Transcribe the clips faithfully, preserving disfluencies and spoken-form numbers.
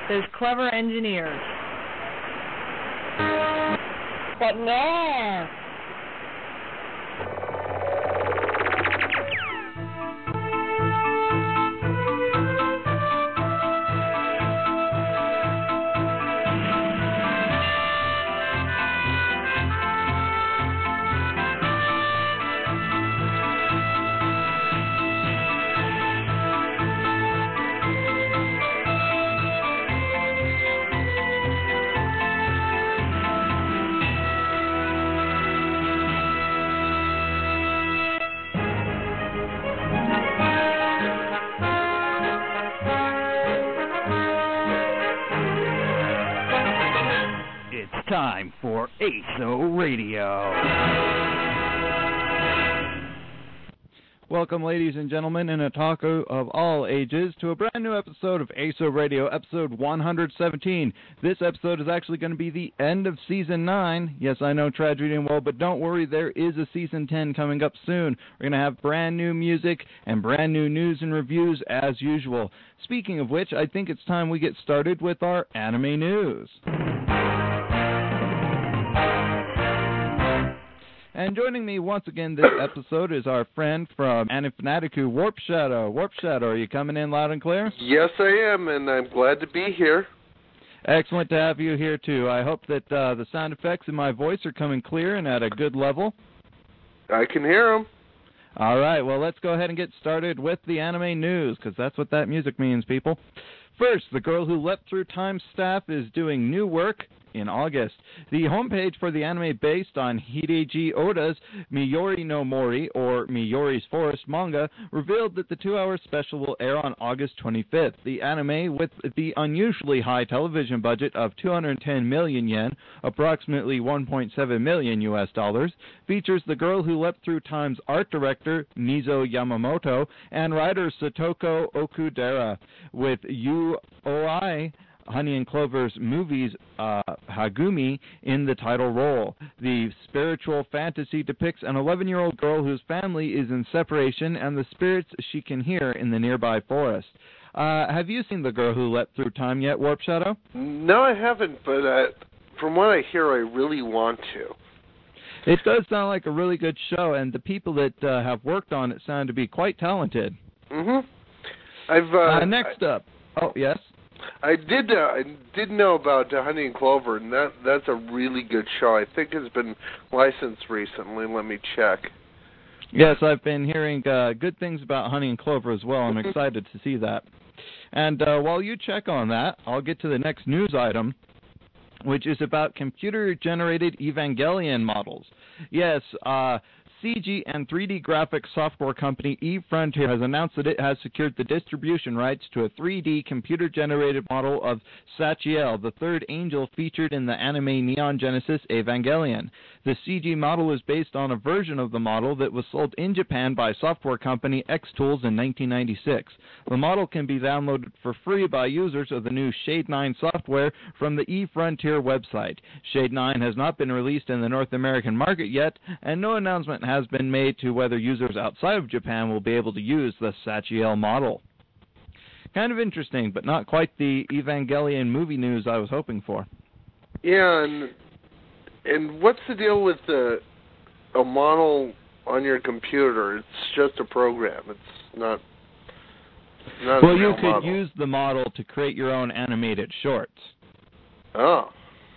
those clever engineers. But no. Time for A S O Radio. Welcome, ladies and gentlemen, and otaku of all ages, to a brand new episode of A S O Radio, episode one hundred seventeen. This episode is actually going to be the end of season nine. Yes, I know, tragedy and woe, but don't worry, there is a season ten coming up soon. We're going to have brand new music and brand new news and reviews as usual. Speaking of which, I think it's time we get started with our anime news. And joining me once again this episode is our friend from Anime Fanaticu, Warp Shadow. Warp Shadow, are you coming in loud and clear? Yes, I am, and I'm glad to be here. Excellent to have you here, too. I hope that uh, the sound effects in my voice are coming clear and at a good level. I can hear them. All right, well, let's go ahead and get started with the anime news, because that's what that music means, people. First, The Girl Who Leapt Through Time staff is doing new work in August. The homepage for the anime based on Hideji Oda's Miyori no Mori, or Miyori's Forest manga, revealed that the two-hour special will air on August twenty-fifth. The anime, with the unusually high television budget of two hundred ten million yen, approximately one point seven million U S dollars, features The Girl Who Leapt Through Time's art director, Mizo Yamamoto, and writer Satoko Okudera, with Yu Oi, Honey and Clover's movies, uh, Hagumi, in the title role. The spiritual fantasy depicts an eleven-year-old girl whose family is in separation and the spirits she can hear in the nearby forest. Uh, have you seen The Girl Who Leapt Through Time yet, Warp Shadow? No, I haven't, but uh, from what I hear, I really want to. It does sound like a really good show, and the people that uh, have worked on it sound to be quite talented. Mm-hmm. I've uh, uh, next I, up. Oh, yes? I did. Uh, I did know about uh, Honey and Clover, and that that's a really good show. I think it's been licensed recently. Let me check. Yes, I've been hearing uh, good things about Honey and Clover as well. I'm excited to see that. And uh, while you check on that, I'll get to the next news item, which is about computer-generated Evangelion models. Yes, uh... C G and three D graphics software company eFrontier has announced that it has secured the distribution rights to a three D computer-generated model of Sachiel, the third angel featured in the anime Neon Genesis Evangelion. The C G model is based on a version of the model that was sold in Japan by software company Xtools in nineteen ninety-six. The model can be downloaded for free by users of the new Shade nine software from the eFrontier website. Shade nine has not been released in the North American market yet, and no announcement has been made to whether users outside of Japan will be able to use the Sachiel model. Kind of interesting, but not quite the Evangelion movie news I was hoping for. Yeah, and and what's the deal with the a model on your computer? It's just a program. It's not. not well, a you could model. use the model to create your own animated shorts. Oh.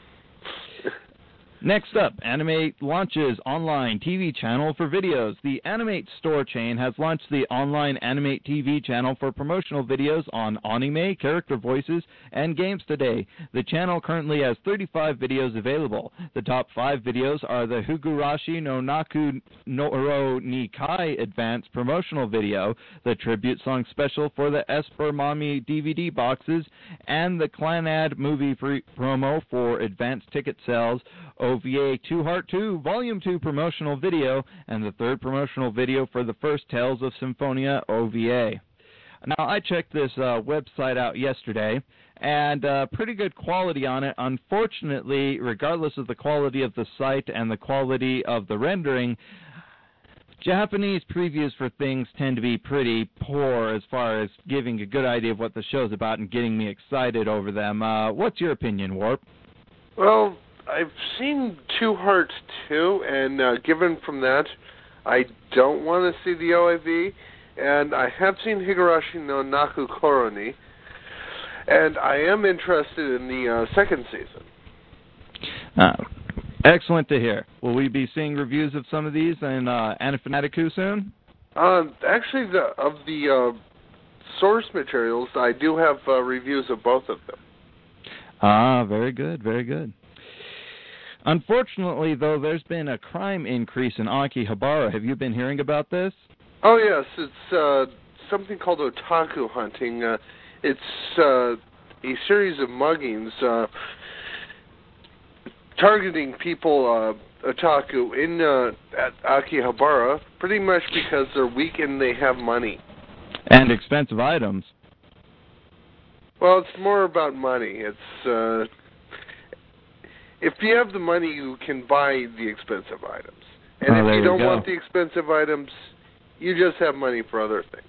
Next up, Animate launches online T V channel for videos. The Animate store chain has launched the online Animate T V channel for promotional videos on anime, character voices, and games today. The channel currently has thirty-five videos available. The top five videos are the Higurashi no Naku Noro ni Kai Advance promotional video, the tribute song special for the Esper Mommy D V D boxes, and the Clanad movie free promo for advanced ticket sales, O V A two Heart two Volume two promotional video, and the third promotional video for the first Tales of Symphonia O V A. Now, I checked this uh, website out yesterday, and uh, pretty good quality on it. Unfortunately, regardless of the quality of the site and the quality of the rendering, Japanese previews for things tend to be pretty poor as far as giving a good idea of what the show's about and getting me excited over them. Uh, what's your opinion, Warp? Well, I've seen Two Hearts two, and uh, given from that, I don't want to see the O A V, and I have seen Higurashi no Naku Koroni, and I am interested in the uh, second season. Uh, excellent to hear. Will we be seeing reviews of some of these in uh, Anafanatiku soon? Uh, actually, the, of the uh, source materials, I do have uh, reviews of both of them. Ah, very good, very good. Unfortunately, though, there's been a crime increase in Akihabara. Have you been hearing about this? Oh, yes. It's uh, something called otaku hunting. Uh, it's uh, a series of muggings uh, targeting people, uh, otaku, in uh, at Akihabara, pretty much because they're weak and they have money. And expensive items. Well, it's more about money. It's uh, if you have the money, you can buy the expensive items. And oh, if you don't go. want the expensive items, you just have money for other things.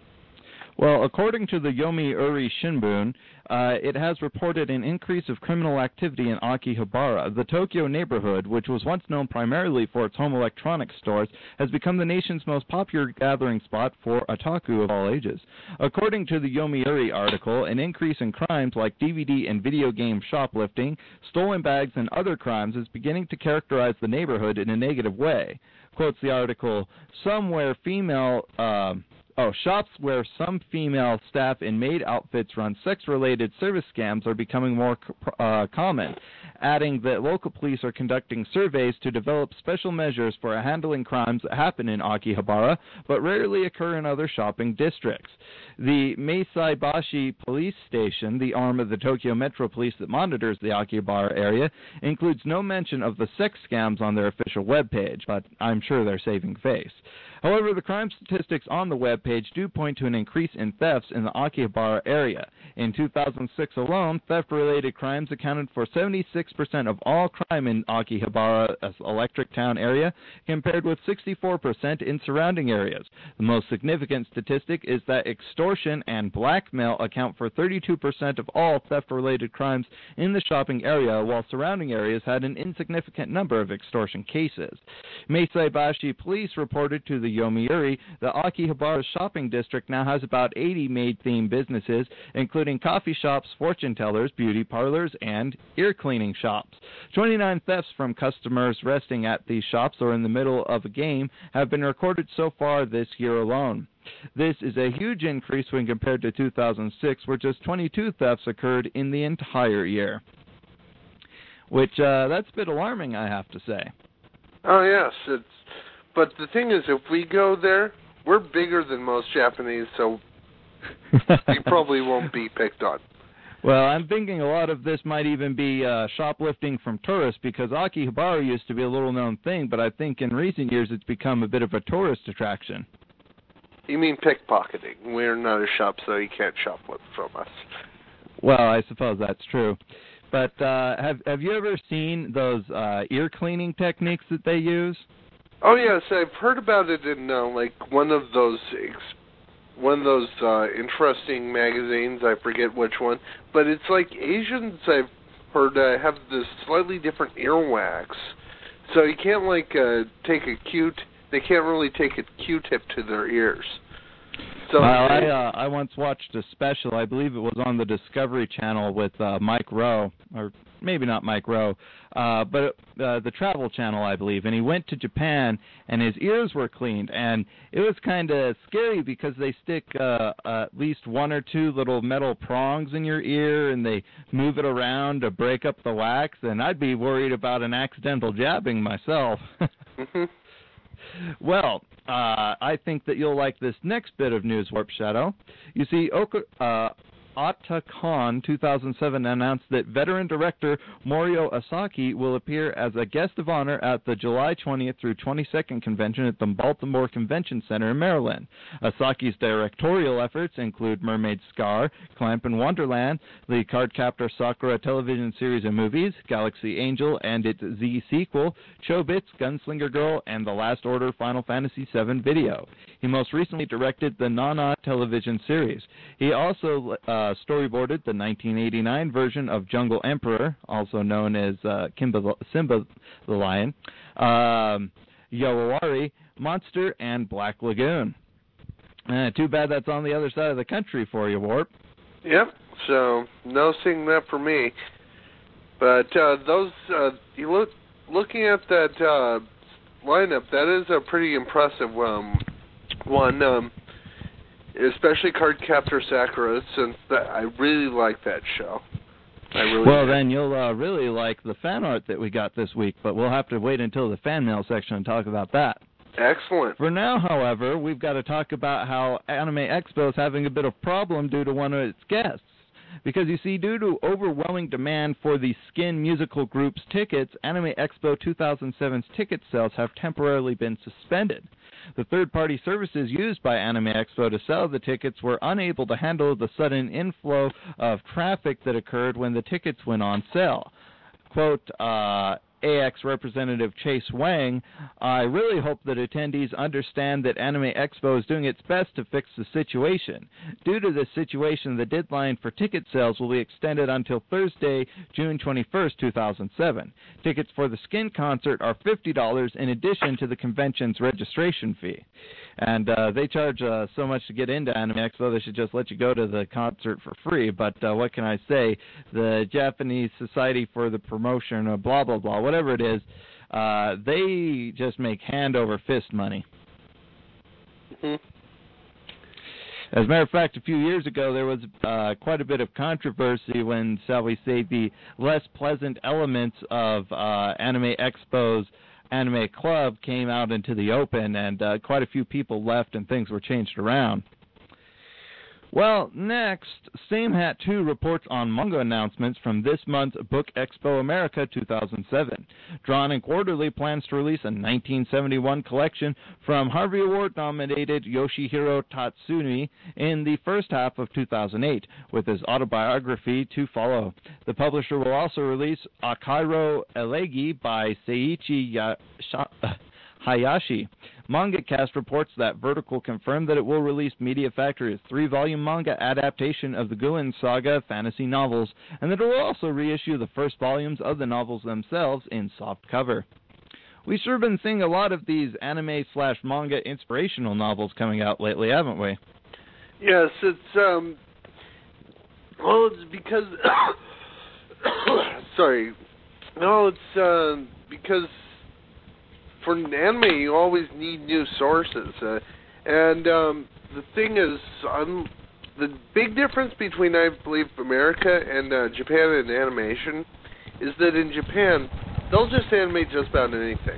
Well, according to the Yomiuri Shimbun, uh, it has reported an increase of criminal activity in Akihabara. The Tokyo neighborhood, which was once known primarily for its home electronics stores, has become the nation's most popular gathering spot for otaku of all ages. According to the Yomiuri article, an increase in crimes like D V D and video game shoplifting, stolen bags, and other crimes is beginning to characterize the neighborhood in a negative way. Quotes the article, some where female... Uh, Oh, shops where some female staff in maid outfits run sex-related service scams are becoming more uh, common, adding that local police are conducting surveys to develop special measures for handling crimes that happen in Akihabara, but rarely occur in other shopping districts. The Meisaibashi Police Station, the arm of the Tokyo Metro Police that monitors the Akihabara area, includes no mention of the sex scams on their official webpage, but I'm sure they're saving face. However, the crime statistics on the webpage do point to an increase in thefts in the Akihabara area. In two thousand six alone, theft-related crimes accounted for seventy-six percent of all crime in Akihabara's Electric Town area, compared with sixty-four percent in surrounding areas. The most significant statistic is that extortion and blackmail account for thirty-two percent of all theft-related crimes in the shopping area, while surrounding areas had an insignificant number of extortion cases. Meisaibashi Police reported to the Yomiuri that Akihabara's shopping district now has about eighty maid-themed businesses, including coffee shops, fortune tellers, beauty parlors, and ear cleaning shops. twenty-nine thefts from customers resting at these shops or in the middle of a game have been recorded so far this year alone. This is a huge increase when compared to two thousand six, where just twenty-two thefts occurred in the entire year. Which, uh, that's a bit alarming, I have to say. Oh, yes. It's, but the thing is, if we go there, we're bigger than most Japanese, so we probably won't be picked on. Well, I'm thinking a lot of this might even be uh, shoplifting from tourists, because Akihabara used to be a little-known thing, but I think in recent years it's become a bit of a tourist attraction. You mean pickpocketing. We're not a shop, so you can't shoplift from us. Well, I suppose that's true. But uh, have have you ever seen those uh, ear cleaning techniques that they use? Oh yes, I've heard about it in uh, like one of those ex- one of those uh, interesting magazines. I forget which one, but it's like Asians. I've heard uh, have this slightly different earwax, so you can't like uh, take a Q. They can't really take a Q-tip to their ears. So well, I uh, I once watched a special. I believe it was on the Discovery Channel with uh, Mike Rowe, or maybe not Mike Rowe, uh, but uh, the Travel Channel, I believe. And he went to Japan, and his ears were cleaned, and it was kind of scary because they stick uh, uh, at least one or two little metal prongs in your ear, and they move it around to break up the wax. And I'd be worried about an accidental jabbing myself. mm-hmm. Well, uh, I think that you'll like this next bit of news, Warp Shadow. You see, Oka, uh, Otakon two thousand seven announced that veteran director Morio Asaki will appear as a guest of honor at the July twentieth through twenty-second convention at the Baltimore Convention Center in Maryland. Asaki's directorial efforts include Mermaid Scar, Clamp in Wonderland, the Cardcaptor Sakura television series and movies, Galaxy Angel and its Z sequel, Chobits, Gunslinger Girl, and The Last Order Final Fantasy seven video. He most recently directed the Nana television series. He also uh, storyboarded the nineteen eighty-nine version of Jungle Emperor, also known as uh, Kimba, Simba the Lion, um, Yowari, Monster, and Black Lagoon. Uh, too bad that's on the other side of the country for you, Warp. Yep, so no seeing that for me. But uh, those, uh, you look, looking at that uh, lineup, that is a pretty impressive um, one, um, especially Cardcaptor Sakura, since that, I really like that show. I really well, do. then you'll uh, really like the fan art that we got this week, but we'll have to wait until the fan mail section and talk about that. Excellent. For now, however, we've got to talk about how Anime Expo is having a bit of problem due to one of its guests. Because, you see, due to overwhelming demand for the Skin musical group's tickets, Anime Expo two thousand seven's ticket sales have temporarily been suspended. The third-party services used by Anime Expo to sell the tickets were unable to handle the sudden inflow of traffic that occurred when the tickets went on sale. Quote, uh... A X representative Chase Wang, I really hope that attendees understand that Anime Expo is doing its best to fix the situation. Due to this situation, the deadline for ticket sales will be extended until Thursday, June twenty-first, two thousand seven. Tickets for the Skin concert are fifty dollars in addition to the convention's registration fee. And uh, they charge uh, so much to get into Anime Expo, they should just let you go to the concert for free. But uh, what can I say? The Japanese Society for the Promotion of blah, blah, blah, whatever it is, uh, they just make hand over fist money. Mm-hmm. As a matter of fact, a few years ago, there was uh, quite a bit of controversy when, shall we say, the less pleasant elements of uh, Anime Expo's Anime Club came out into the open, and uh, quite a few people left and things were changed around. Well, next, Same Hat two reports on manga announcements from this month's Book Expo America two thousand seven. Drawn and Quarterly plans to release a nineteen seventy-one collection from Harvey Award-nominated Yoshihiro Tatsumi in the first half of two thousand eight, with his autobiography to follow. The publisher will also release Akairo Elegi by Seiichi Yasha- Hayashi. MangaCast reports that Vertical confirmed that it will release Media Factory's three-volume manga adaptation of the Guin Saga fantasy novels, and that it will also reissue the first volumes of the novels themselves in softcover. We've sure been seeing a lot of these anime-slash-manga inspirational novels coming out lately, haven't we? Yes, it's, um... well, it's because... sorry. No, it's, uh, because... for anime, you always need new sources. Uh, and um, the thing is, um, the big difference between, I believe, America and uh, Japan in animation is that in Japan, they'll just animate just about anything.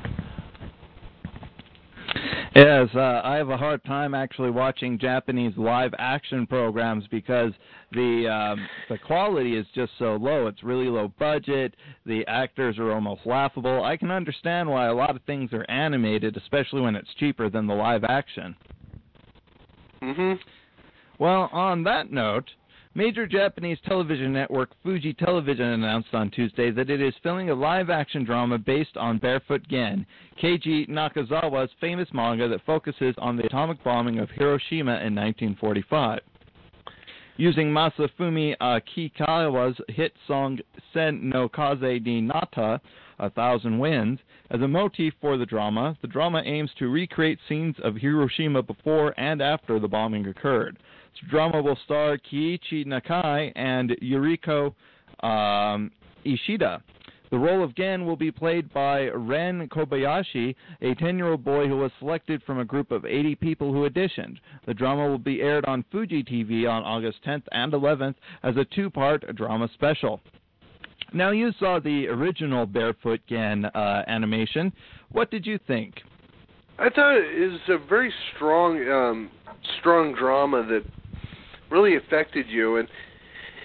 Yes, uh, I have a hard time actually watching Japanese live-action programs because the um, the quality is just so low. It's really low budget. The actors are almost laughable. I can understand why a lot of things are animated, especially when it's cheaper than the live-action. Mm-hmm. Well, on that note, major Japanese television network Fuji Television announced on Tuesday that it is filming a live-action drama based on Barefoot Gen, Keiji Nakazawa's famous manga that focuses on the atomic bombing of Hiroshima in nineteen forty-five. Using Masafumi uh, Kikawa's hit song Sen no Kaze ni Nata, A Thousand Winds, as a motif for the drama, the drama aims to recreate scenes of Hiroshima before and after the bombing occurred. The drama will star Kiichi Nakai and Yuriko um, Ishida. The role of Gen will be played by Ren Kobayashi, a ten-year-old boy who was selected from a group of eighty people who auditioned. The drama will be aired on Fuji T V on August tenth and eleventh as a two-part drama special. Now, you saw the original Barefoot Gen uh, animation. What did you think? I thought it was a very strong, um, strong drama that really affected you. And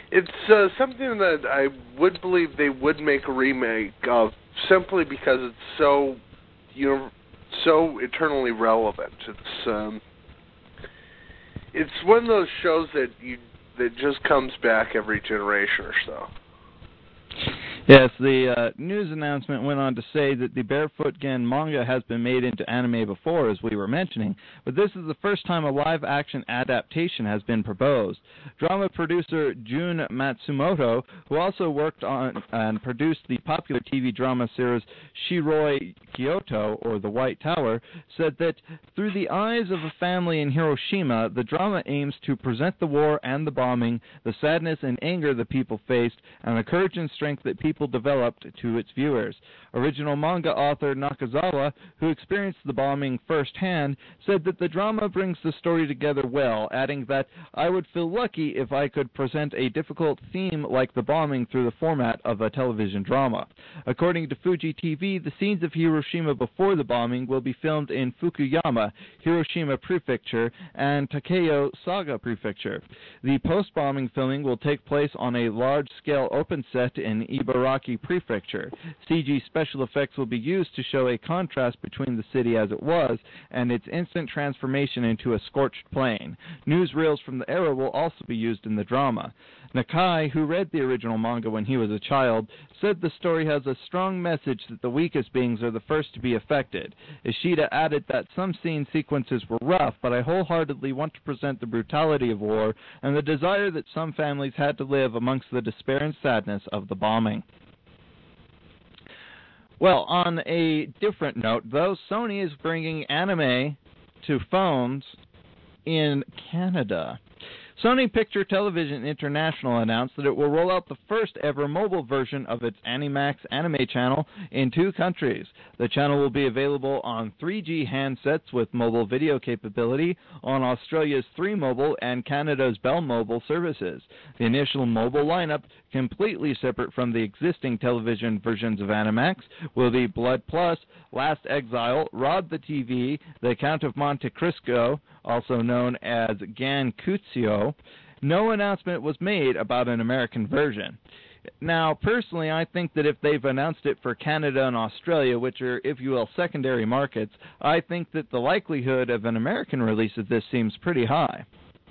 It's uh, something that I would believe they would make a remake of, simply because it's so, you know, so eternally relevant. It's um, it's one of those shows that you that just comes back every generation or so. Yes, the uh, news announcement went on to say that the Barefoot Gen manga has been made into anime before, as we were mentioning, but this is the first time a live-action adaptation has been proposed. Drama producer Jun Matsumoto, who also worked on and produced the popular T V drama series Shiroi Kyoto, or The White Tower, said that through the eyes of a family in Hiroshima, the drama aims to present the war and the bombing, the sadness and anger the people faced, and the courage and strength that people developed to its viewers. Original manga author Nakazawa, who experienced the bombing firsthand, said that the drama brings the story together well, adding that, "I would feel lucky if I could present a difficult theme like the bombing through the format of a television drama." According to Fuji T V, the scenes of Hiroshima before the bombing will be filmed in Fukuyama, Hiroshima Prefecture, and Takeo Saga Prefecture. The post-bombing filming will take place on a large-scale open set in Ibaraki Prefecture. C G special effects will be used to show a contrast between the city as it was and its instant transformation into a scorched plain. Newsreels from the era will also be used in the drama. Nakai, who read the original manga when he was a child, said the story has a strong message that the weakest beings are the first to be affected. Ishida added that some scene sequences were rough, but I wholeheartedly want to present the brutality of war and the desire that some families had to live amongst the despair and sadness of the bombing. Well, on a different note, though, Sony is bringing anime to phones in Canada. Sony Picture Television International announced that it will roll out the first ever mobile version of its Animax anime channel in two countries. The channel will be available on three G handsets with mobile video capability on Australia's three Mobile and Canada's Bell Mobile services. The initial mobile lineup, completely separate from the existing television versions of Animax, will be Blood Plus, Last Exile, Rod the T V, The Count of Monte Cristo, also known as Gankutsuo. No announcement was made about an American version. Now, personally, I think that if they've announced it for Canada and Australia, which are, if you will, secondary markets, I think that the likelihood of an American release of this seems pretty high.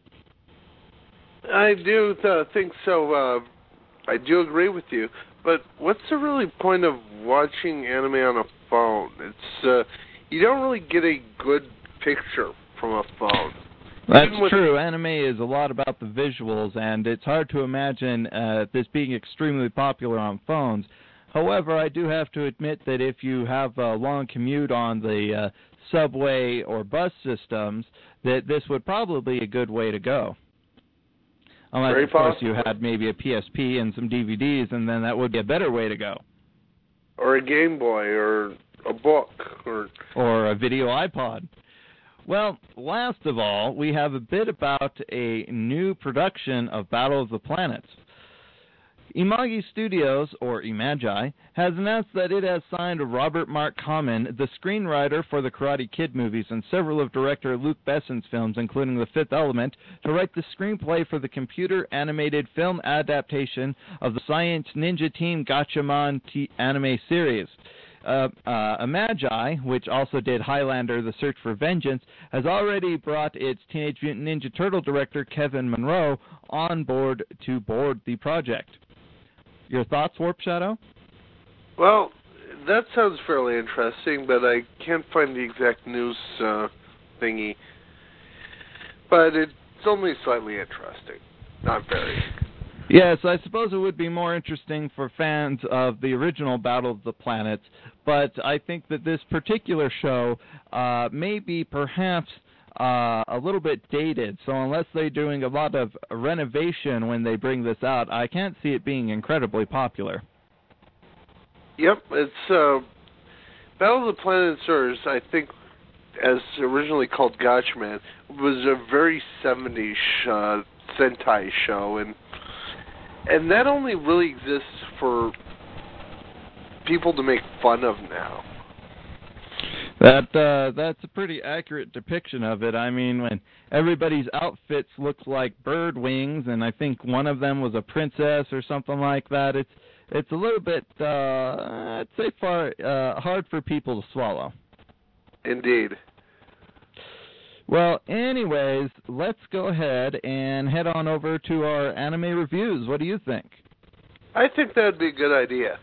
I do uh, think so. Uh, I do agree with you. But what's the really point of watching anime on a phone? It's uh, you don't really get a good picture from a phone. That's true. Anime is a lot about the visuals, and it's hard to imagine uh, this being extremely popular on phones. However, I do have to admit that if you have a long commute on the uh, subway or bus systems, that this would probably be a good way to go. Unless, Very of course, possible. you had maybe a P S P and some D V Ds, and then that would be a better way to go. Or a Game Boy, or a book, or or a video iPod. Well, last of all, we have a bit about a new production of Battle of the Planets. Imagi Studios, or Imagi, has announced that it has signed Robert Mark Kamen, the screenwriter for the Karate Kid movies and several of director Luc Besson's films, including The Fifth Element, to write the screenplay for the computer-animated film adaptation of the Science Ninja Team Gatchaman t- anime series. Uh, uh, Imagi, which also did Highlander, The Search for Vengeance, has already brought its Teenage Mutant Ninja Turtle director, Kevin Monroe, on board to board the project. Your thoughts, Warp Shadow? Well, that sounds fairly interesting, but I can't find the exact news uh, thingy. But it's only slightly interesting. Not very. Yes, I suppose it would be more interesting for fans of the original Battle of the Planets, but I think that this particular show uh, may be perhaps uh, a little bit dated, so unless they're doing a lot of renovation when they bring this out, I can't see it being incredibly popular. Yep, it's uh, Battle of the Planets, or I think, as originally called Gatchaman, was a very seventies uh, Sentai show, and and that only really exists for people to make fun of now. That uh, that's a pretty accurate depiction of it. I mean, when everybody's outfits look like bird wings, and I think one of them was a princess or something like that. It's it's a little bit, uh, I'd say, far uh, hard for people to swallow. Indeed. Well, anyways, let's go ahead and head on over to our anime reviews. What do you think? I think that would be a good idea.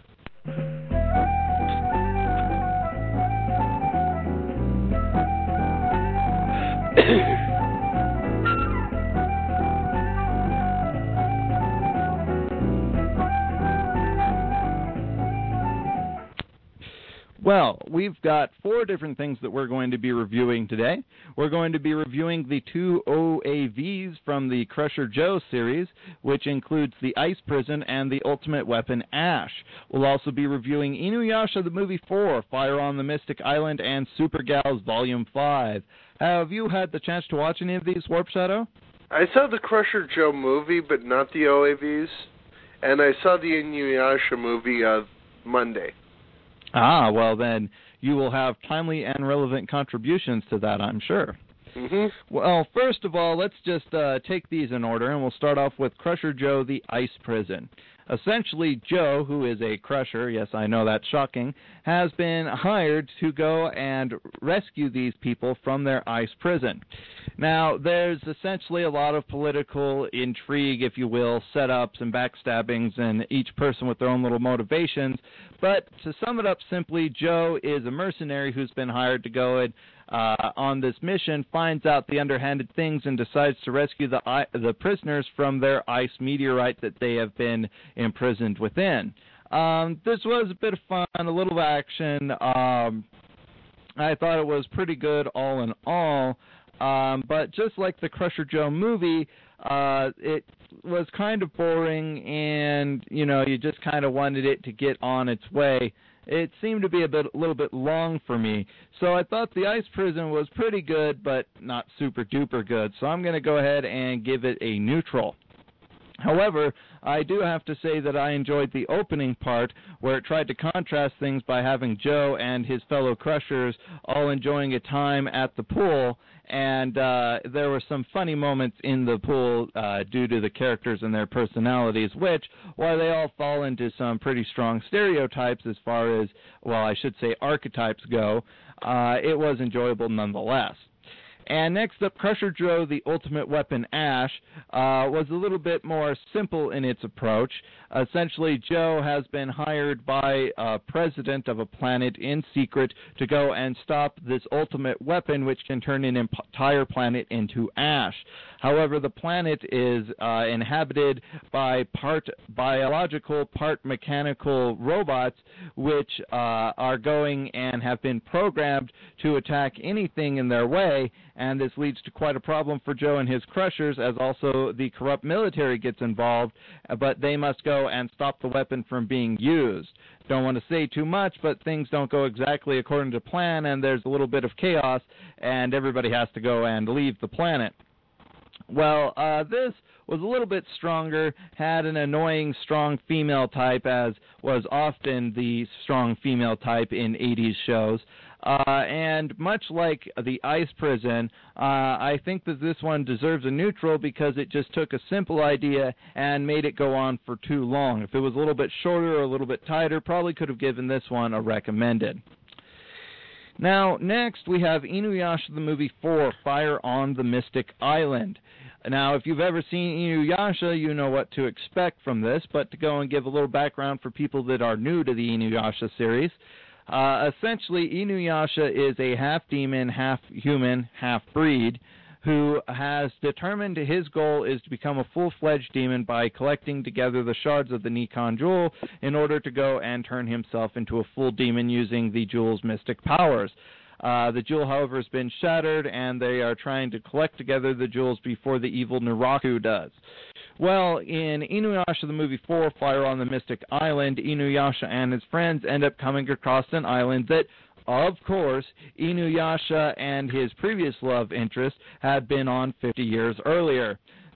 Well, we've got four different things that we're going to be reviewing today. We're going to be reviewing the two O A Vs from the Crusher Joe series, which includes the Ice Prison and the Ultimate Weapon Ash. We'll also be reviewing Inuyasha the Movie four, Fire on the Mystic Island, and Super Gals Volume five. Have you had the chance to watch any of these, Warp Shadow? I saw the Crusher Joe movie, but not the O A Vs. And I saw the Inuyasha movie uh, Monday. Ah, well then, you will have timely and relevant contributions to that, I'm sure. Mm-hmm. Well, first of all, let's just uh, take these in order, and we'll start off with Crusher Joe, the Ice Prison. Essentially, Joe, who is a crusher, yes, I know that's shocking, has been hired to go and rescue these people from their ice prison. Now, there's essentially a lot of political intrigue, if you will, setups and backstabbings, and each person with their own little motivations. But to sum it up simply, Joe is a mercenary who's been hired to go and Uh, on this mission, finds out the underhanded things and decides to rescue the the prisoners from their ice meteorite that they have been imprisoned within. Um, this was a bit of fun, a little action. Um, I thought it was pretty good all in all. Um, but just like the Crusher Joe movie, uh, it was kind of boring, and you know, you just kind of wanted it to get on its way. It seemed to be a bit, a little bit long for me. So I thought the Ice Prison was pretty good, but not super duper good. So I'm going to go ahead and give it a neutral. However, I do have to say that I enjoyed the opening part where it tried to contrast things by having Joe and his fellow Crushers all enjoying a time at the pool, and uh, there were some funny moments in the pool uh, due to the characters and their personalities, which, while they all fall into some pretty strong stereotypes as far as, well, I should say archetypes go, uh, it was enjoyable nonetheless. And next up, Crusher Joe, the Ultimate Weapon Ash, uh, was a little bit more simple in its approach. Essentially, Joe has been hired by a president of a planet in secret to go and stop this ultimate weapon, which can turn an entire planet into ash. However, the planet is uh, inhabited by part biological, part mechanical robots, which uh, are going and have been programmed to attack anything in their way. And this leads to quite a problem for Joe and his Crushers, as also the corrupt military gets involved, but they must go and stop the weapon from being used. Don't want to say too much, but things don't go exactly according to plan, and there's a little bit of chaos, and everybody has to go and leave the planet. Well, uh, this was a little bit stronger, had an annoying, strong female type, as was often the strong female type in eighties shows. Uh, and much like the Ice Prison, uh, I think that this one deserves a neutral because it just took a simple idea and made it go on for too long. If it was a little bit shorter or a little bit tighter, probably could have given this one a recommended. Now, next we have Inuyasha the Movie four, Fire on the Mystic Island. Now, if you've ever seen Inuyasha, you know what to expect from this, but to go and give a little background for people that are new to the Inuyasha series, uh, essentially Inuyasha is a half-demon, half-human, half-breed who has determined his goal is to become a full-fledged demon by collecting together the shards of the Nikan Jewel in order to go and turn himself into a full demon using the jewel's mystic powers. Uh, the jewel, however, has been shattered, and they are trying to collect together the jewels before the evil Naraku does. Well, in Inuyasha the Movie four, Fire on the Mystic Island, Inuyasha and his friends end up coming across an island that, of course, Inuyasha and his previous love interest had been on fifty years earlier.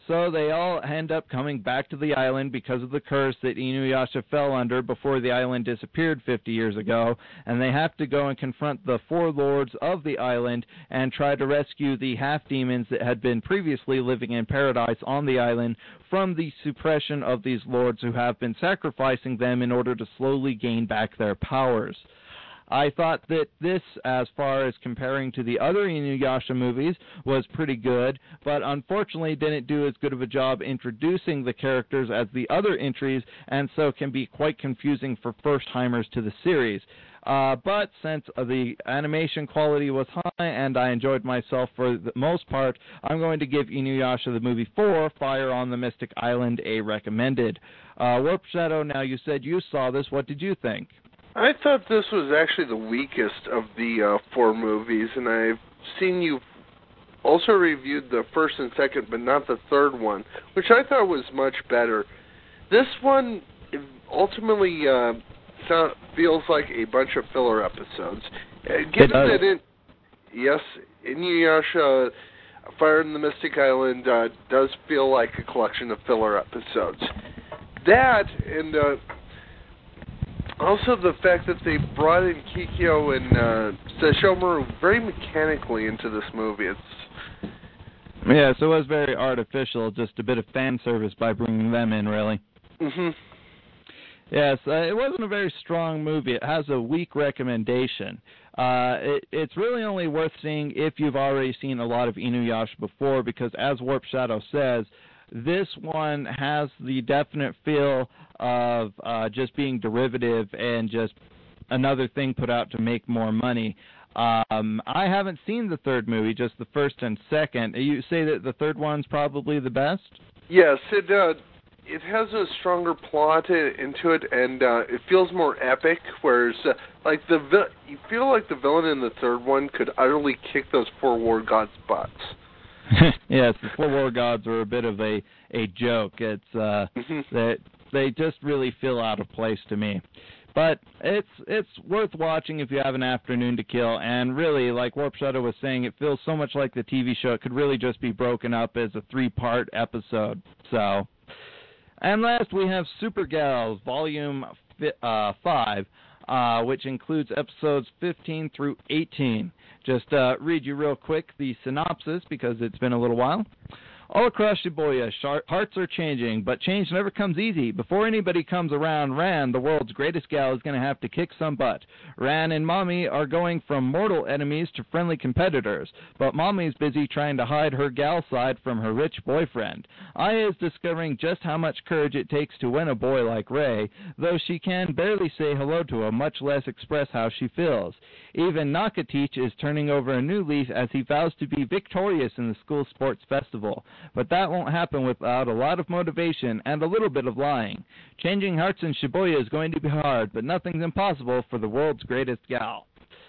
so they all end up coming back to the island because of the curse that Inuyasha fell under before the island disappeared fifty years ago, and they have to go and confront the four lords of the island and try to rescue the half-demons that had been previously living in paradise on the island from the suppression of these lords who have been sacrificing them in order to slowly gain back their powers. I thought that this, as far as comparing to the other Inuyasha movies, was pretty good, but unfortunately didn't do as good of a job introducing the characters as the other entries, and so can be quite confusing for first-timers to the series. Uh, but since uh, the animation quality was high and I enjoyed myself for the most part, I'm going to give Inuyasha the Movie four, Fire on the Mystic Island, a recommended. Uh, Warp Shadow, now you said you saw this. What did you think? I thought this was actually the weakest of the uh, four movies, and I've seen you also reviewed the first and second, but not the third one, which I thought was much better. This one ultimately uh, sound, feels like a bunch of filler episodes. Uh, given that it, yes, Inuyasha, Fire in the Mystic Island uh, does feel like a collection of filler episodes. That, and uh, also the fact that they brought in Kikyo and uh, Sesshomaru very mechanically into this movie. It's yeah, so it was very artificial, just a bit of fan service by bringing them in, really. Mm-hmm. Yes, uh, it wasn't a very strong movie. It has a weak recommendation. Uh, it, it's really only worth seeing if you've already seen a lot of Inuyasha before, because as Warp Shadow says, this one has the definite feel of uh, just being derivative and just another thing put out to make more money. Um, I haven't seen the third movie, just the first and second. You say that the third one's probably the best? Yes, it uh, it has a stronger plot into it, and uh, it feels more epic. Whereas, uh, like the vi- you feel like the villain in the third one could utterly kick those four war gods' butts. Yes, the four war gods are a bit of a, a joke. It's uh, mm-hmm. that they just really feel out of place to me. But it's it's worth watching if you have an afternoon to kill. And really, like Warp Shadow was saying, it feels so much like the T V show. It could really just be broken up as a three-part episode. So, and last we have Super Gals Volume uh, five, uh, which includes episodes fifteen through eighteen. Just uh, read you real quick the synopsis because it's been a little while. All across Shibuya, hearts are changing, but change never comes easy. Before anybody comes around, Ran, the world's greatest gal, is going to have to kick some butt. Ran and Mommy are going from mortal enemies to friendly competitors, but Mommy's busy trying to hide her gal side from her rich boyfriend. Aya is discovering just how much courage it takes to win a boy like Ray, though she can barely say hello to him, much less express how she feels. Even Nakatich is turning over a new leaf as he vows to be victorious in the school sports festival. But that won't happen without a lot of motivation and a little bit of lying. Changing hearts in Shibuya is going to be hard, but nothing's impossible for the world's greatest gal.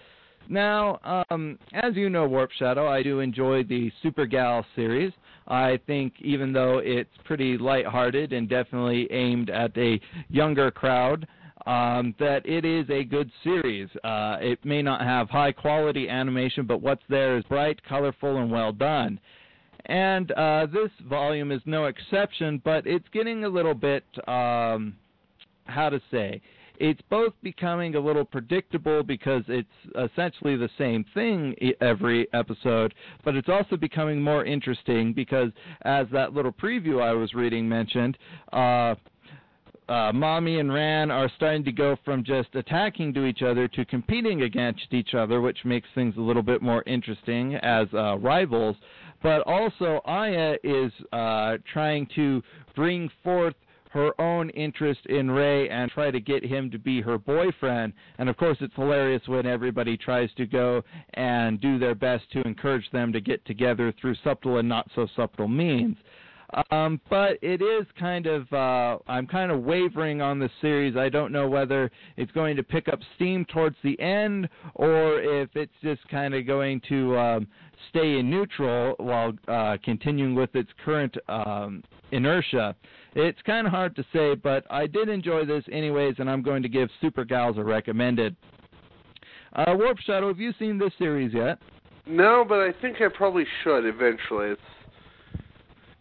Now, um, as you know, Warp Shadow, I do enjoy the Super Gal series. I think even though it's pretty lighthearted and definitely aimed at a younger crowd, Um, that it is a good series. Uh, it may not have high-quality animation, but what's there is bright, colorful, and well done. And uh, this volume is no exception, but it's getting a little bit, um, how to say, it's both becoming a little predictable because it's essentially the same thing every episode, but it's also becoming more interesting because, as that little preview I was reading mentioned, uh, Uh, Mommy and Ran are starting to go from just attacking to each other to competing against each other, which makes things a little bit more interesting as uh, rivals. But also, Aya is uh, trying to bring forth her own interest in Ray and try to get him to be her boyfriend. And, of course, it's hilarious when everybody tries to go and do their best to encourage them to get together through subtle and not-so-subtle means. Um, but it is kind of, uh, I'm kind of wavering on this series. I don't know whether it's going to pick up steam towards the end or if it's just kind of going to um, stay in neutral while uh, continuing with its current um, inertia. It's kind of hard to say, but I did enjoy this anyways, and I'm going to give Super Gals a recommended. Uh, Warp Shadow, have you seen this series yet? No, but I think I probably should eventually. It's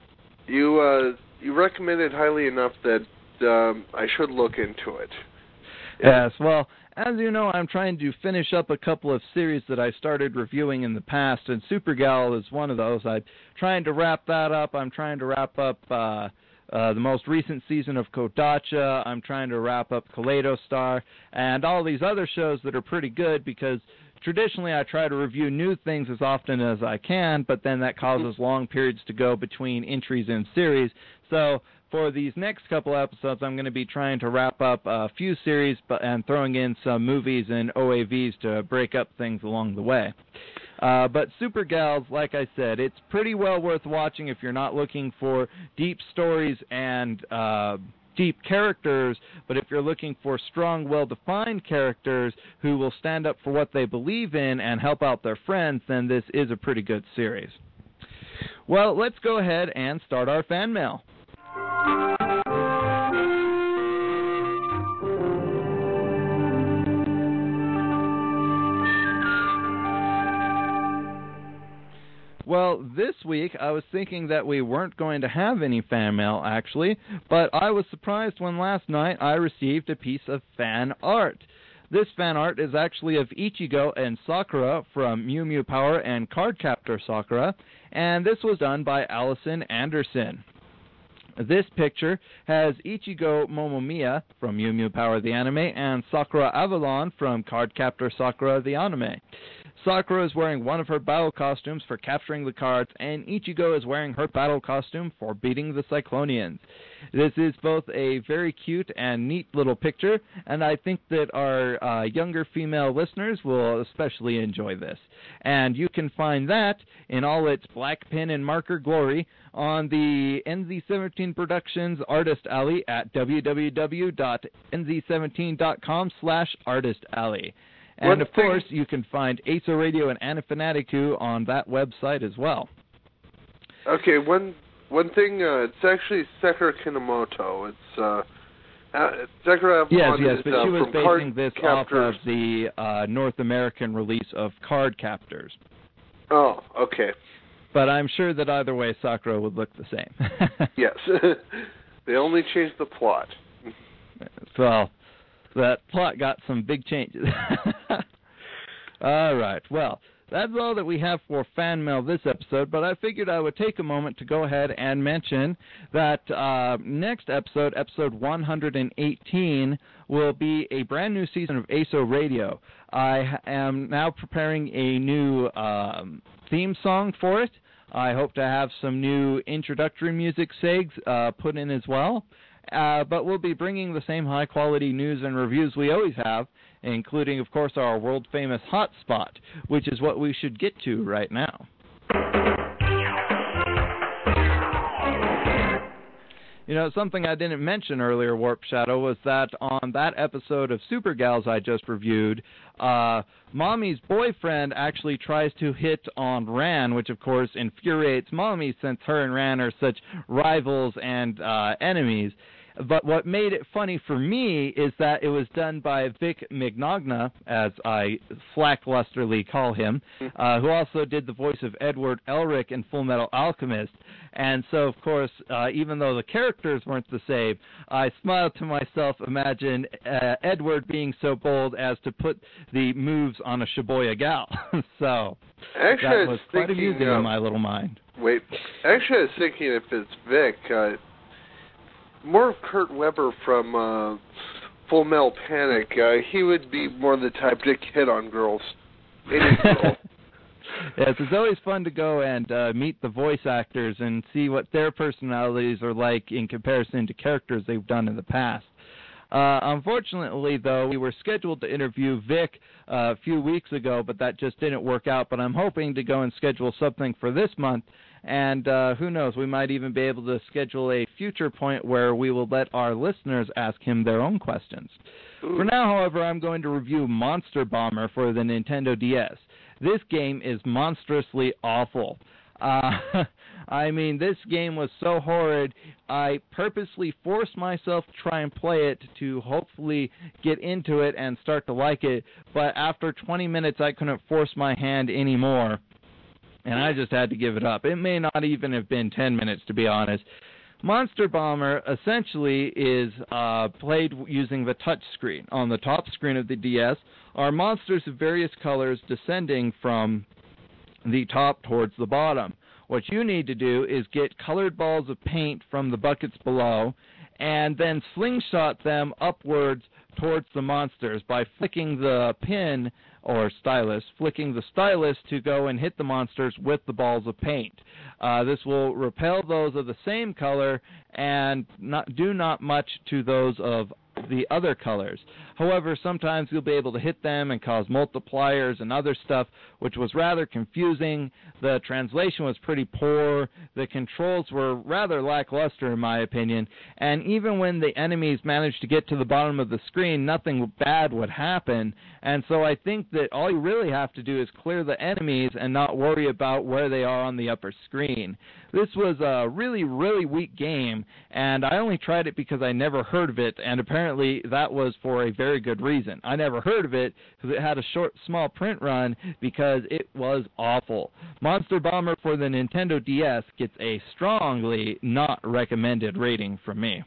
You uh, you recommend it highly enough that um, I should look into it. Yes, well, as you know, I'm trying to finish up a couple of series that I started reviewing in the past, and Supergal is one of those. I'm trying to wrap that up. I'm trying to wrap up uh, uh, the most recent season of Kodacha. I'm trying to wrap up Kaleido Star, and all these other shows that are pretty good, because traditionally I try to review new things as often as I can, but then that causes long periods to go between entries in series. So for these next couple episodes, I'm going to be trying to wrap up a few series but, and throwing in some movies and O A Vs to break up things along the way. Uh, but Supergals, like I said, it's pretty well worth watching if you're not looking for deep stories and uh, deep characters, but if you're looking for strong, well-defined characters who will stand up for what they believe in and help out their friends, then this is a pretty good series. Well, let's go ahead and start our fan mail. Well, this week I was thinking that we weren't going to have any fan mail, actually, but I was surprised when last night I received a piece of fan art. This fan art is actually of Ichigo and Sakura from Mew Mew Power and Cardcaptor Sakura, and this was done by Allison Anderson. This picture has Ichigo Momomiya from Mew Mew Power the anime and Sakura Avalon from Cardcaptor Sakura the anime. Sakura is wearing one of her battle costumes for capturing the cards, and Ichigo is wearing her battle costume for beating the Cyclonians. This is both a very cute and neat little picture, and I think that our uh, younger female listeners will especially enjoy this. And you can find that in all its black pen and marker glory on the N Z seventeen Productions Artist Alley at w w w dot n z seventeen dot com slash artist alley. And, One of thing, course, you can find Aso Radio and Anafanatiku on that website as well. Okay, one one thing, uh, it's actually Sekura Kinomoto. It's, uh, uh, Sekura Avalon Yes, yes, is, but uh, she was from basing this off Cardcaptors. of the uh, North American release of Cardcaptors. Oh, okay. But I'm sure that either way, Sakura would look the same. Yes. They only changed the plot. Well, that plot got some big changes. All right. Well, that's all that we have for fan mail this episode, but I figured I would take a moment to go ahead and mention that uh, next episode, episode one hundred eighteen, will be a brand new season of Aso Radio. I am now preparing a new um, theme song for it. I hope to have some new introductory music segs uh, put in as well. Uh, but we'll be bringing the same high-quality news and reviews we always have, including, of course, our world-famous hotspot, which is what we should get to right now. You know, something I didn't mention earlier, Warp Shadow, was that on that episode of Supergals I just reviewed, uh, Mommy's boyfriend actually tries to hit on Ran, which, of course, infuriates Mommy since her and Ran are such rivals and uh, enemies. But what made it funny for me is that it was done by Vic Mignogna, as I lacklusterly call him, uh, who also did the voice of Edward Elric in Full Metal Alchemist. And so, of course, uh, even though the characters weren't the same, I smiled to myself, imagine uh, Edward being so bold as to put the moves on a Shibuya gal. So Actually, that I was was quite thinking, amusing uh, in my little mind. Wait, actually, I was thinking if it's Vic, uh, more of Kurt Weber from uh, Full Metal Panic. Uh, he would be more the type to hit on girls. Any girl. Yes, it's always fun to go and uh, meet the voice actors and see what their personalities are like in comparison to characters they've done in the past. Uh, unfortunately, though, we were scheduled to interview Vic uh, a few weeks ago, but that just didn't work out. But I'm hoping to go and schedule something for this month. And uh, who knows, we might even be able to schedule a future point where we will let our listeners ask him their own questions. Ooh. For now, however, I'm going to review Monster Bomber for the Nintendo D S. This game is monstrously awful. Uh, I mean, this game was so horrid, I purposely forced myself to try and play it to hopefully get into it and start to like it, but after twenty minutes I couldn't force my hand anymore. and I just had to give it up. It may not even have been ten minutes, to be honest. Monster Bomber essentially is uh, played using the touch screen. On the top screen of the D S are monsters of various colors descending from the top towards the bottom. What you need to do is get colored balls of paint from the buckets below and then slingshot them upwards towards the monsters by flicking the pin or stylus, flicking the stylus to go and hit the monsters with the balls of paint. Uh, this will repel those of the same color and not do not much to those of the other colors. However, sometimes you'll be able to hit them and cause multipliers and other stuff, which was rather confusing. The translation was pretty poor. The controls were rather lackluster, in my opinion. And even when the enemies managed to get to the bottom of the screen, nothing bad would happen. And so I think that all you really have to do is clear the enemies and not worry about where they are on the upper screen. This was a really, really weak game, and I only tried it because I never heard of it, and apparently that was for a very good reason. I never heard of it because it had a short, small print run because it was awful. Monster Bomber for the Nintendo D S gets a strongly not recommended rating from me.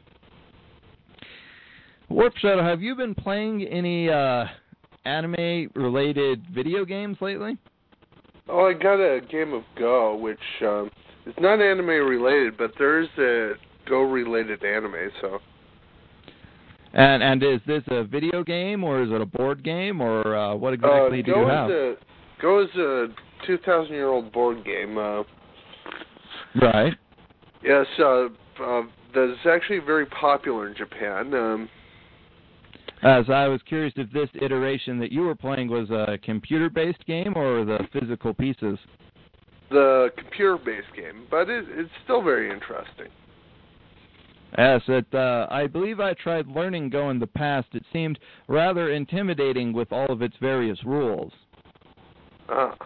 Warp Shadow, have you been playing any uh, anime-related video games lately? Oh, I got a game of Go, which um, is not anime-related, but there is a Go-related anime, so... And and is this a video game, or is it a board game, or uh, what exactly uh, do you have? A, Go is a two thousand year old board game. Uh, right. Yes, uh, uh, that's actually very popular in Japan. Um, As I was curious if this iteration that you were playing was a computer-based game or the physical pieces. The computer-based game, but it, it's still very interesting. Yes, it, uh, I believe I tried learning Go in the past. It seemed rather intimidating with all of its various rules. Ah.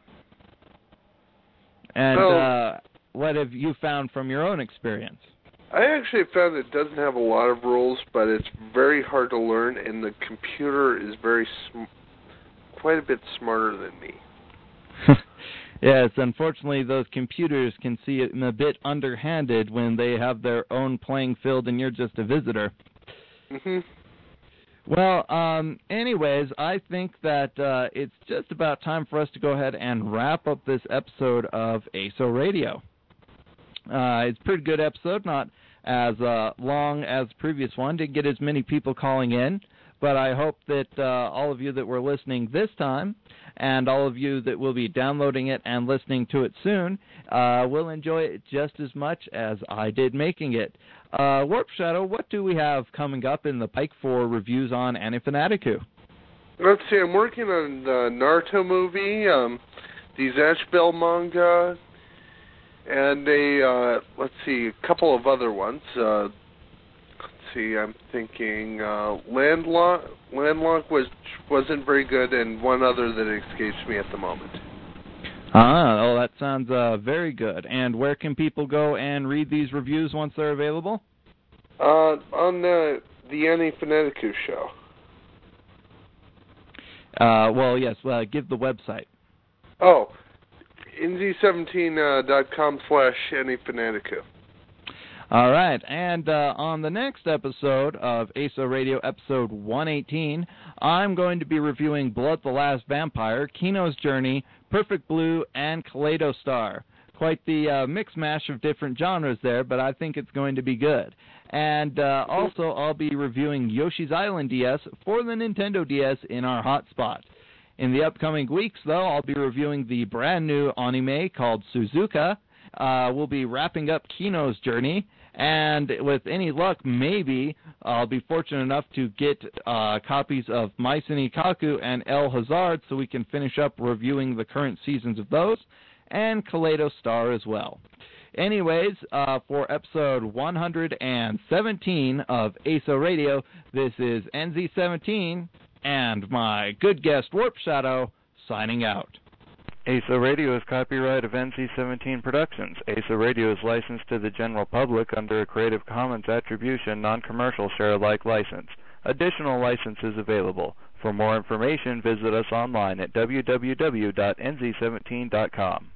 And well, uh, what have you found from your own experience? I actually found it doesn't have a lot of rules, but it's very hard to learn, and the computer is very sm- quite a bit smarter than me. Yes, unfortunately, those computers can see it a bit underhanded when they have their own playing field and you're just a visitor. Mm-hmm. Well, um, anyways, I think that uh, it's just about time for us to go ahead and wrap up this episode of A S O Radio. Uh, it's a pretty good episode, not as uh, long as the previous one. Didn't get as many people calling in, but I hope that uh, all of you that were listening this time and all of you that will be downloading it and listening to it soon uh, will enjoy it just as much as I did making it. Uh, Warp Shadow, what do we have coming up in the pike for reviews on Annie Fanaticu? Let's see, I'm working on the Naruto movie, um, the Zatch Bell manga, and a, uh, let's see, a couple of other ones. Uh, let's see, I'm thinking uh, Landlock, Landlock was, wasn't very good, and one other that escapes me at the moment. Ah, oh, that sounds uh, very good. And where can people go and read these reviews once they're available? Uh, on the, the Annie Fanaticu show. Uh, well, yes, uh, give the website. Oh, N Z seventeen dot com slash Annie Fanaticu. All right, and uh, on the next episode of A S O Radio, episode one eighteen, I'm going to be reviewing Blood the Last Vampire, Kino's Journey, Perfect Blue, and Kaleido Star. Quite the uh, mix mash of different genres there, but I think it's going to be good. And uh, also, I'll be reviewing Yoshi's Island D S for the Nintendo D S in our hotspot. In the upcoming weeks, though, I'll be reviewing the brand new anime called Suzuka. Uh, we'll be wrapping up Kino's Journey, and with any luck, maybe I'll be fortunate enough to get uh, copies of Mai Ikaku and El Hazard so we can finish up reviewing the current seasons of those, and Kaleido Star as well. Anyways, uh, for episode one seventeen of A S O Radio, this is N Z seventeen and my good guest Warp Shadow signing out. A S O Radio is copyright of N Z seventeen Productions. A S O Radio is licensed to the general public under a Creative Commons Attribution Non-Commercial Share-alike license. Additional licenses available. For more information, visit us online at w w w dot n z seventeen dot com.